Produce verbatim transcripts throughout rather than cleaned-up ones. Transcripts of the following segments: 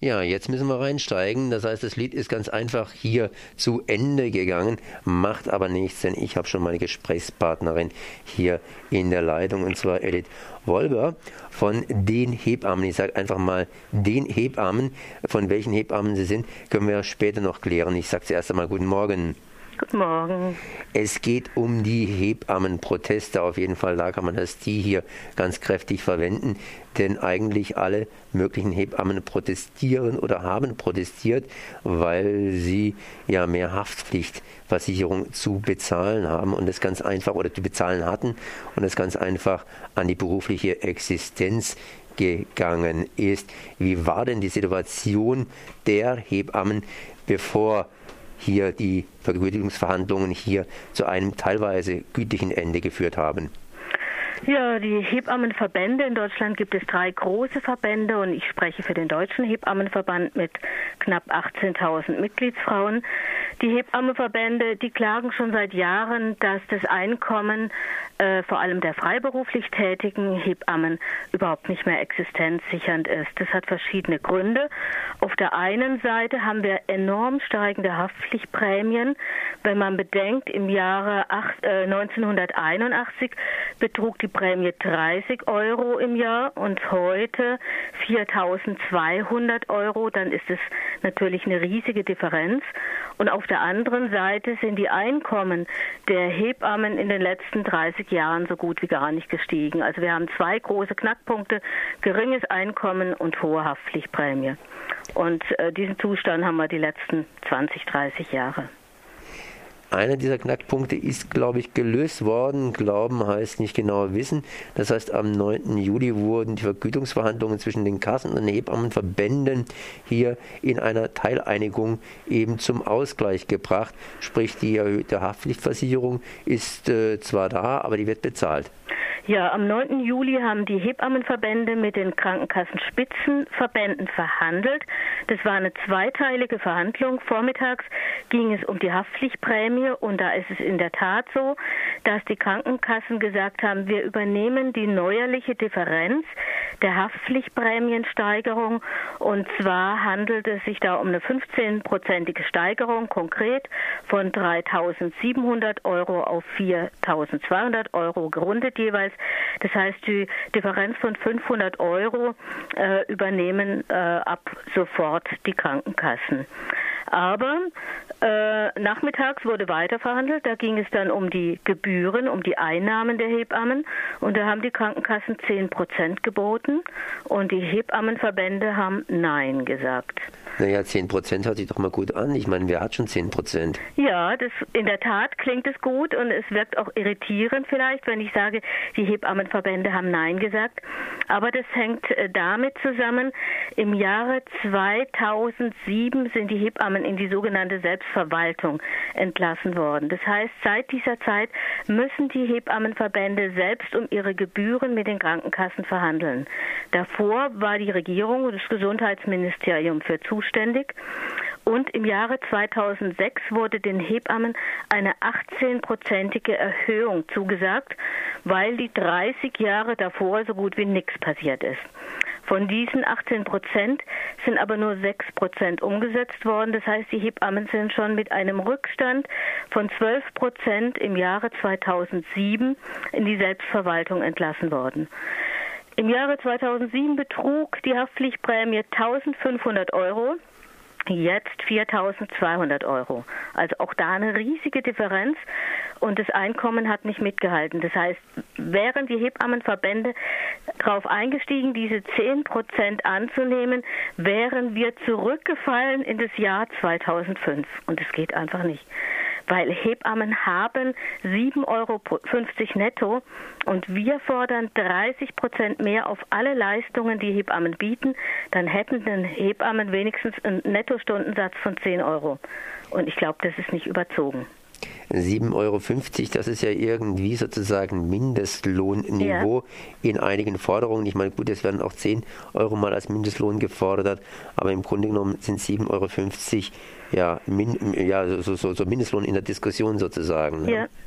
Ja, jetzt müssen wir reinsteigen. Das heißt, das Lied ist ganz einfach hier zu Ende gegangen, macht aber nichts, denn ich habe schon meine Gesprächspartnerin hier in der Leitung, und zwar Edith Wolber von den Hebammen. Ich sage einfach mal den Hebammen. Von welchen Hebammen sie sind, können wir später noch klären. Ich sage zuerst einmal guten Morgen. Guten Morgen. Es geht um die Hebammenproteste. Auf jeden Fall, da kann man das die hier ganz kräftig verwenden, denn eigentlich alle möglichen Hebammen protestieren oder haben protestiert, weil sie ja mehr Haftpflichtversicherung zu bezahlen haben und es ganz einfach oder zu bezahlen hatten und es ganz einfach an die berufliche Existenz gegangen ist. Wie war denn die Situation der Hebammen, bevor hier die Vergütungsverhandlungen hier zu einem teilweise gütlichen Ende geführt haben? Ja, die Hebammenverbände in Deutschland gibt es drei große Verbände und ich spreche für den Deutschen Hebammenverband mit knapp achtzehntausend Mitgliedsfrauen. Die Hebammenverbände, die klagen schon seit Jahren, dass das Einkommen äh, vor allem der freiberuflich tätigen Hebammen überhaupt nicht mehr existenzsichernd ist. Das hat verschiedene Gründe. Auf der einen Seite haben wir enorm steigende Haftpflichtprämien. Wenn man bedenkt, im Jahre neunzehnhunderteinundachtzig betrug die Prämie dreißig Euro im Jahr und heute viertausendzweihundert Euro, dann ist es natürlich eine riesige Differenz. Und auf der anderen Seite sind die Einkommen der Hebammen in den letzten dreißig Jahren so gut wie gar nicht gestiegen. Also wir haben zwei große Knackpunkte, geringes Einkommen und hohe Haftpflichtprämie. Und äh, diesen Zustand haben wir die letzten zwanzig, dreißig Jahre. Einer dieser Knackpunkte ist, glaube ich, gelöst worden. Glauben heißt nicht genau wissen. Das heißt, am neunten Juli wurden die Vergütungsverhandlungen zwischen den Kassen und den Hebammenverbänden hier in einer Teileinigung eben zum Ausgleich gebracht. Sprich, die erhöhte Haftpflichtversicherung ist äh, zwar da, aber die wird bezahlt. Ja, am neunten Juli haben die Hebammenverbände mit den Krankenkassenspitzenverbänden verhandelt. Das war eine zweiteilige Verhandlung. Vormittags ging es um die Haftpflichtprämie und da ist es in der Tat so, dass die Krankenkassen gesagt haben, wir übernehmen die neuerliche Differenz der Haftpflichtprämiensteigerung und zwar handelt es sich da um eine fünfzehnprozentige Steigerung, konkret von dreitausendsiebenhundert Euro auf viertausendzweihundert Euro, gerundet jeweils. Das heißt, die Differenz von fünfhundert Euro äh, übernehmen äh, ab sofort die Krankenkassen. Aber äh, nachmittags wurde weiter verhandelt, da ging es dann um die Gebühren, um die Einnahmen der Hebammen und da haben die Krankenkassen zehn Prozent geboten und die Hebammenverbände haben Nein gesagt. Naja, zehn Prozent hört sich doch mal gut an. Ich meine, wer hat schon zehn Prozent? Ja, das, in der Tat klingt es gut und es wirkt auch irritierend vielleicht, wenn ich sage, die Hebammenverbände haben Nein gesagt. Aber das hängt damit zusammen, im Jahre zweitausendsieben sind die Hebammen in die sogenannte Selbstverwaltung entlassen worden. Das heißt, seit dieser Zeit müssen die Hebammenverbände selbst um ihre Gebühren mit den Krankenkassen verhandeln. Davor war die Regierung und das Gesundheitsministerium für zuständig. Und im Jahre zweitausendsechs wurde den Hebammen eine achtzehnprozentige Erhöhung zugesagt, weil die dreißig Jahre davor so gut wie nichts passiert ist. Von diesen achtzehn Prozent sind aber nur sechs Prozent umgesetzt worden. Das heißt, die Hebammen sind schon mit einem Rückstand von zwölf Prozent im Jahre zweitausendsieben in die Selbstverwaltung entlassen worden. Im Jahre zweitausendsieben betrug die Haftpflichtprämie eintausendfünfhundert Euro. Jetzt viertausendzweihundert Euro. Also auch da eine riesige Differenz und das Einkommen hat nicht mitgehalten. Das heißt, wären die Hebammenverbände darauf eingestiegen, diese zehn Prozent anzunehmen, wären wir zurückgefallen in das Jahr zweitausendfünf. Und das geht einfach nicht. Weil Hebammen haben sieben Euro fünfzig netto und wir fordern dreißig Prozent mehr auf alle Leistungen, die Hebammen bieten. Dann hätten den Hebammen wenigstens einen Nettostundensatz von zehn Euro. Und ich glaube, das ist nicht überzogen. sieben Euro fünfzig, das ist ja irgendwie sozusagen Mindestlohnniveau ja. In einigen Forderungen. Ich meine, gut, es werden auch zehn Euro mal als Mindestlohn gefordert, aber im Grunde genommen sind sieben Euro fünfzig ja, min, ja so, so, so Mindestlohn in der Diskussion sozusagen. Ne? Ja.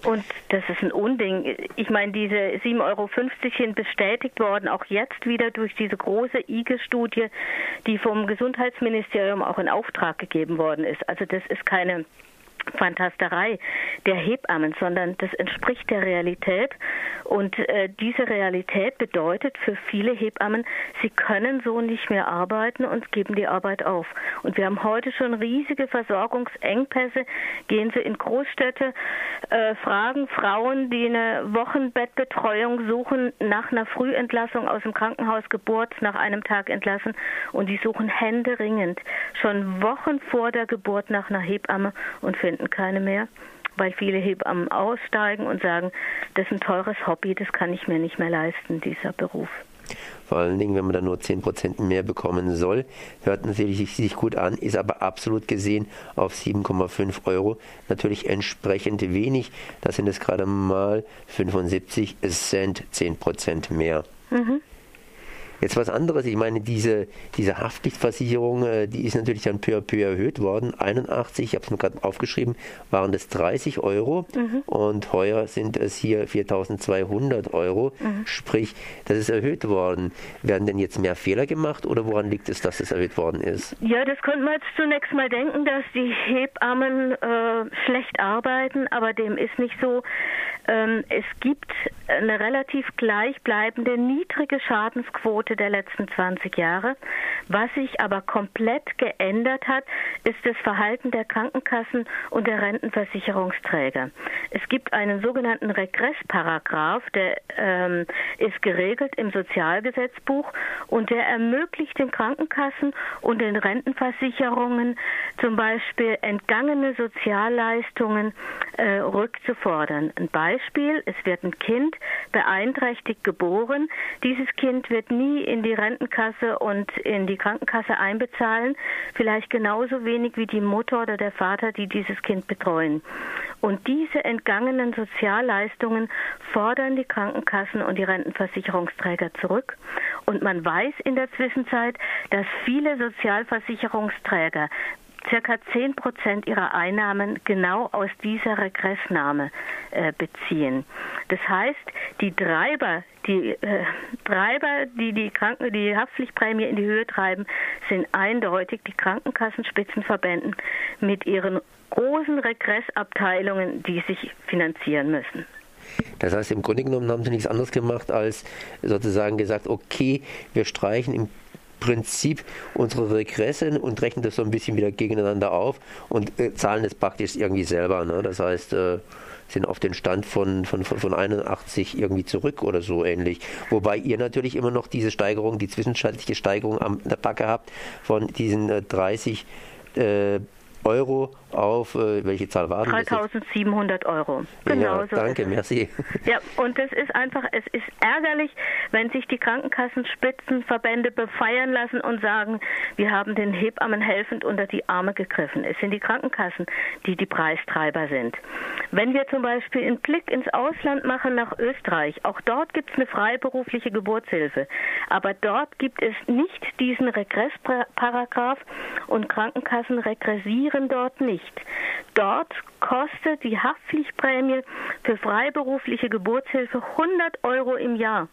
Und das ist ein Unding. Ich meine, diese sieben Euro fünfzig sind bestätigt worden, auch jetzt wieder durch diese große I G E-Studie, die vom Gesundheitsministerium auch in Auftrag gegeben worden ist. Also das ist keine Fantasterei der Hebammen, sondern das entspricht der Realität. Und äh, diese Realität bedeutet für viele Hebammen, sie können so nicht mehr arbeiten und geben die Arbeit auf. Und wir haben heute schon riesige Versorgungsengpässe. Gehen Sie in Großstädte, äh, fragen Frauen, die eine Wochenbettbetreuung suchen, nach einer Frühentlassung aus dem Krankenhaus, Geburt, nach einem Tag entlassen. Und die suchen händeringend schon Wochen vor der Geburt nach einer Hebamme und finden keine mehr, weil viele Hebammen aussteigen und sagen, das ist ein teures Hobby, das kann ich mir nicht mehr leisten, dieser Beruf. Vor allen Dingen, wenn man da nur zehn Prozent mehr bekommen soll, hört natürlich sich gut an, ist aber absolut gesehen auf sieben Komma fünf Euro natürlich entsprechend wenig. Das sind es gerade mal fünfundsiebzig Cent, zehn Prozent mehr. Mhm. Jetzt was anderes, ich meine, diese, diese Haftpflichtversicherung, die ist natürlich dann peu à peu erhöht worden. einundachtzig, ich habe es mir gerade aufgeschrieben, waren das dreißig Euro mhm. und heuer sind es hier viertausendzweihundert Euro. Mhm. Sprich, das ist erhöht worden. Werden denn jetzt mehr Fehler gemacht oder woran liegt es, dass das erhöht worden ist? Ja, das könnte man jetzt zunächst mal denken, dass die Hebammen äh, schlecht arbeiten, aber dem ist nicht so. Ähm, es gibt eine relativ gleichbleibende, niedrige Schadensquote der letzten zwanzig Jahre. Was sich aber komplett geändert hat, ist das Verhalten der Krankenkassen und der Rentenversicherungsträger. Es gibt einen sogenannten Regressparagraph, der ähm, ist geregelt im Sozialgesetzbuch und der ermöglicht den Krankenkassen und den Rentenversicherungen zum Beispiel entgangene Sozialleistungen äh, rückzufordern. Ein Beispiel, es wird ein Kind beeinträchtigt geboren. Dieses Kind wird nie in die Rentenkasse und in die Krankenkasse einbezahlen, vielleicht genauso wenig wie die Mutter oder der Vater, die dieses Kind betreuen. Und diese entgangenen Sozialleistungen fordern die Krankenkassen und die Rentenversicherungsträger zurück. Und man weiß in der Zwischenzeit, dass viele Sozialversicherungsträger circa zehn Prozent ihrer Einnahmen genau aus dieser Regressnahme äh, beziehen. Das heißt, die Treiber, die äh, Treiber, die die, Kranken-, die Haftpflichtprämie in die Höhe treiben, sind eindeutig die Krankenkassenspitzenverbänden mit ihren großen Regressabteilungen, die sich finanzieren müssen. Das heißt, im Grunde genommen haben sie nichts anderes gemacht, als sozusagen gesagt, okay, wir streichen im Prinzip unsere Regresse und rechnen das so ein bisschen wieder gegeneinander auf und äh, zahlen es praktisch irgendwie selber. Ne? Das heißt, äh, sind auf den Stand von, von, von einundachtzig irgendwie zurück oder so ähnlich. Wobei ihr natürlich immer noch diese Steigerung, die zwischenzeitliche Steigerung an der Backe habt von diesen äh, dreißig äh, Euro auf, äh, welche Zahl war das? dreitausendsiebenhundert Euro. Genau ja, so. Danke, merci. Ja, und das ist einfach, es ist ärgerlich, wenn sich die Krankenkassenspitzenverbände befeiern lassen und sagen, wir haben den Hebammen helfend unter die Arme gegriffen. Es sind die Krankenkassen, die die Preistreiber sind. Wenn wir zum Beispiel einen Blick ins Ausland machen, nach Österreich, auch dort gibt es eine freiberufliche Geburtshilfe. Aber dort gibt es nicht diesen Regressparagraph und Krankenkassen regressieren dort nicht. Dort kostet die Haftpflichtprämie für freiberufliche Geburtshilfe hundert Euro im Jahr.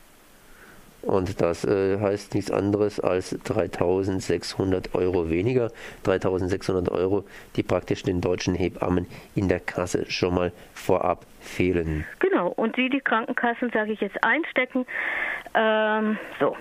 Und das äh, heißt nichts anderes als dreitausendsechshundert Euro weniger. dreitausendsechshundert Euro, die praktisch den deutschen Hebammen in der Kasse schon mal vorab fehlen. Genau, und die die Krankenkassen, sage ich jetzt, einstecken. Ähm, so.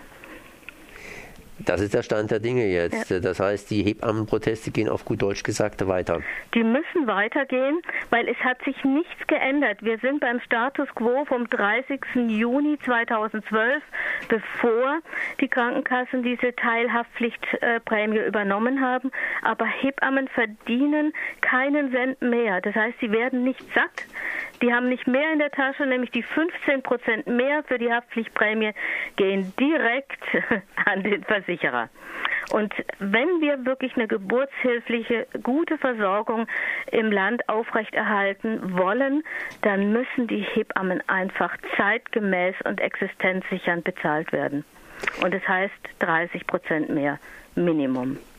Das ist der Stand der Dinge jetzt. Ja. Das heißt, die Hebammenproteste gehen auf gut Deutsch gesagt weiter. Die müssen weitergehen, weil es hat sich nichts geändert. Wir sind beim Status quo vom dreißigsten Juni zweitausendzwölf, bevor die Krankenkassen diese Teilhaftpflichtprämie übernommen haben. Aber Hebammen verdienen keinen Cent mehr. Das heißt, sie werden nicht satt. Die haben nicht mehr in der Tasche, nämlich die fünfzehn Prozent mehr für die Haftpflichtprämie gehen direkt an den Versicherer. Und wenn wir wirklich eine geburtshilfliche, gute Versorgung im Land aufrechterhalten wollen, dann müssen die Hebammen einfach zeitgemäß und existenzsichernd bezahlt werden. Und das heißt dreißig Prozent mehr Minimum.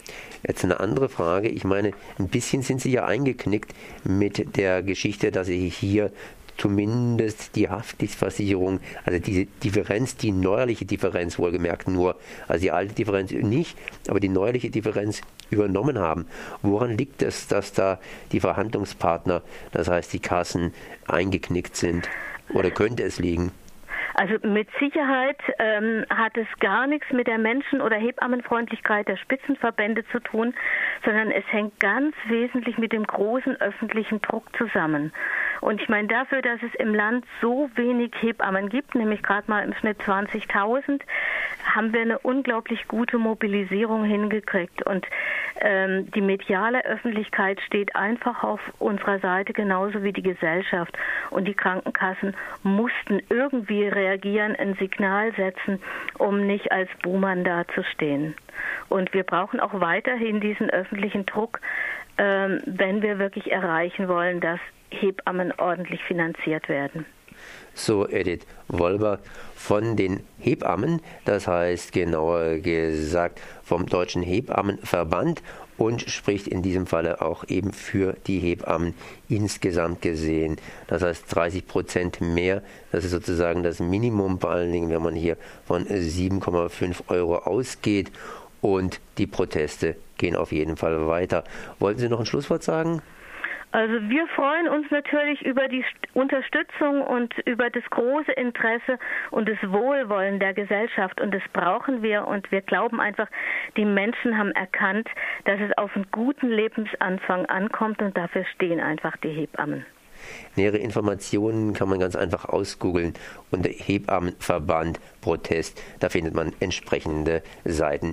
Jetzt eine andere Frage. Ich meine, ein bisschen sind Sie ja eingeknickt mit der Geschichte, dass Sie hier zumindest die Haftpflichtversicherung, also diese Differenz, die neuerliche Differenz wohlgemerkt nur, also die alte Differenz nicht, aber die neuerliche Differenz übernommen haben. Woran liegt es, dass da die Verhandlungspartner, das heißt die Kassen, eingeknickt sind? Oder könnte es liegen? Also mit Sicherheit ähm, hat es gar nichts mit der Menschen- oder Hebammenfreundlichkeit der Spitzenverbände zu tun, sondern es hängt ganz wesentlich mit dem großen öffentlichen Druck zusammen. Und ich meine, dafür, dass es im Land so wenig Hebammen gibt, nämlich gerade mal im Schnitt zwanzigtausend, haben wir eine unglaublich gute Mobilisierung hingekriegt. Und ähm, die mediale Öffentlichkeit steht einfach auf unserer Seite, genauso wie die Gesellschaft. Und die Krankenkassen mussten irgendwie reagieren, ein Signal setzen, um nicht als Buhmann dazustehen. Und wir brauchen auch weiterhin diesen öffentlichen Druck, ähm, wenn wir wirklich erreichen wollen, dass Hebammen ordentlich finanziert werden. So Edith Wolber von den Hebammen, das heißt genauer gesagt vom Deutschen Hebammenverband, und spricht in diesem Falle auch eben für die Hebammen insgesamt gesehen. Das heißt dreißig Prozent mehr, das ist sozusagen das Minimum, vor allen Dingen, wenn man hier von sieben Komma fünf Euro ausgeht, und die Proteste gehen auf jeden Fall weiter. Wollten Sie noch ein Schlusswort sagen? Also wir freuen uns natürlich über die Unterstützung und über das große Interesse und das Wohlwollen der Gesellschaft, und das brauchen wir, und wir glauben einfach, die Menschen haben erkannt, dass es auf einen guten Lebensanfang ankommt, und dafür stehen einfach die Hebammen. Nähere Informationen kann man ganz einfach ausgoogeln unter Hebammenverband Protest. Da findet man entsprechende Seiten.